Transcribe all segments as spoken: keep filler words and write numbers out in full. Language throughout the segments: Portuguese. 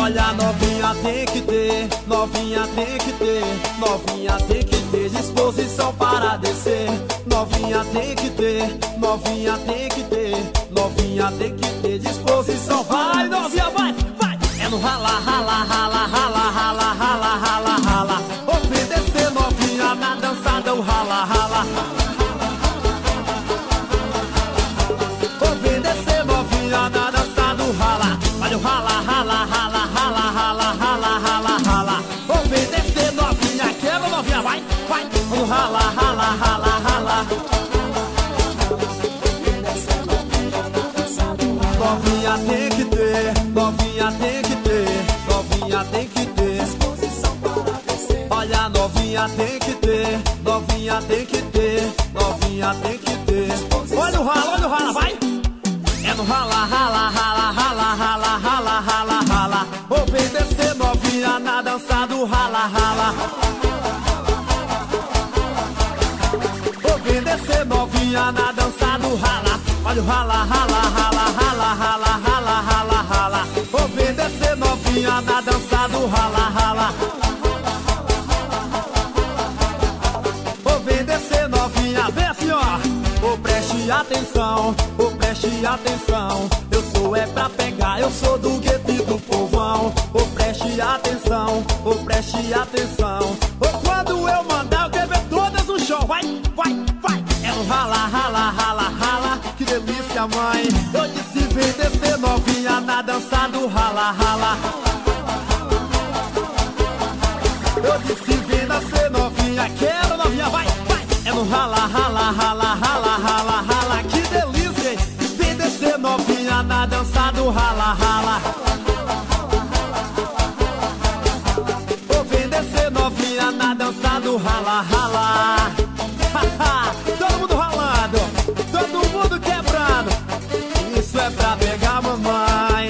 Olha, novinha tem que ter, novinha tem que ter, novinha tem que ter disposição para descer. Novinha tem que ter, novinha tem que ter, novinha tem que ter disposição. Vai, novinha, vai, vai. É no rala, rala, rala, rala, rala, rala, rala, rala. Obedecer, novinha, na dançada o rala, rala. Obedecer, novinha, na dançada o rala. Olha o rala, rala, rala, rala, rala, rala, rala, rala. Obedecer, novinha, quebra, novinha, vai, vai. Olha o rala, rala, rala, rala. Novinha tem que ter, novinha tem que ter, novinha tem que ter disposição para descer. Olha, novinha tem que ter, novinha tem que ter, novinha tem que ter. Olha o rala, olha o rala, vai. É no rala, rala, rala, rala, rala, rala, rala, rala. Obedecer, novinha, na dança do rala, rala. Obedecer, novinha, na dança do rala. Olha o rala, rala, rala, rala, rala, rala, rala, rala. Obedecer, novinha, na dança do rala, rala. Obedecer, novinha, vem assim, ó. Ô, preste atenção, ô, preste atenção. Eu sou é pra pegar, eu sou do gueto e do povão. Ô, preste atenção, ô, preste atenção. Ô, quando eu mandar, eu quero ver todas no chão. Vai, vai, vai. É no rala, rala, rala, rala. Que delícia, mãe. Eu disse, vem descer, novinha, na dança do rala, rala. Eu disse, vem descer, novinha, quero, novinha, vai, vai. É no rala, rala, rala, rala, rala, rala. Que delícia, hein? Vem descer, novinha, na dança do rala, rala. Ô, vem descer, novinha, na dança do rala, rala. Todo mundo ralando, todo mundo quebrando. Isso é pra pegar, mamãe.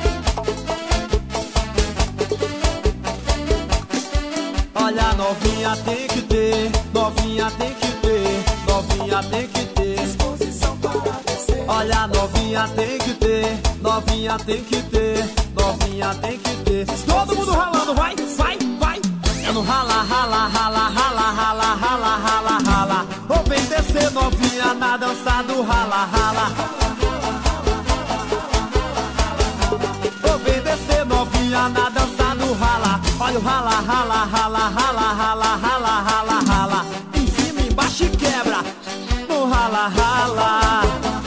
Olha, novinha tem que ter, novinha tem que ter, novinha tem que ter disposição para descer. Olha, novinha tem que ter, novinha tem que ter, novinha tem que ter. Todo mundo ralando, vai, vai, vai. É no rala, rala, rala, rala, rala, rala, rala, rala. Obedecer, novinha, na dança do rala, rala. Obedecer, novinha, na dança do rala. Olha o rala, rala, rala, rala, rala, rala, rala, rala. Em cima, embaixo e quebra no rala, rala.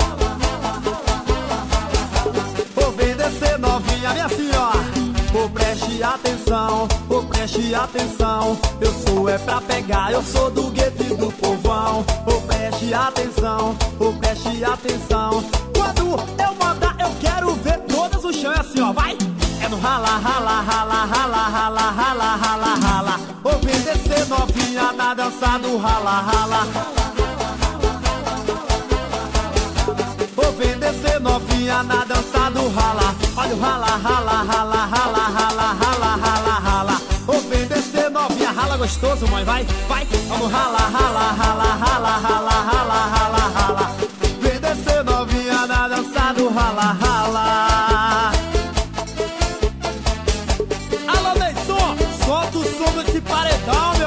Obedecer, novinha, minha senhora. Ô, preste atenção, ô, preste atenção. Eu sou é pra pegar, eu sou do gueto e do povão. Ô, preste atenção, ô, preste atenção. Quando eu mandar, eu quero ver todas o chão. É assim, ó, vai. É no rala, rala, rala, rala, rala, rala, rala, rala. Obedecer, novinha, na dança do rala, rala. Obedecer, novinha, na dança do rala. Olha o rala, rala, rala, rala, rala, rala, rala, rala. Obedecer, novinha, rala gostoso, mãe, vai, vai. Vamos rala, rala, rala, rala, rala, rala, rala, rala. Obedecer, novinha, na dança do rala, rala. Alô, Neisson, solta o som desse paredão.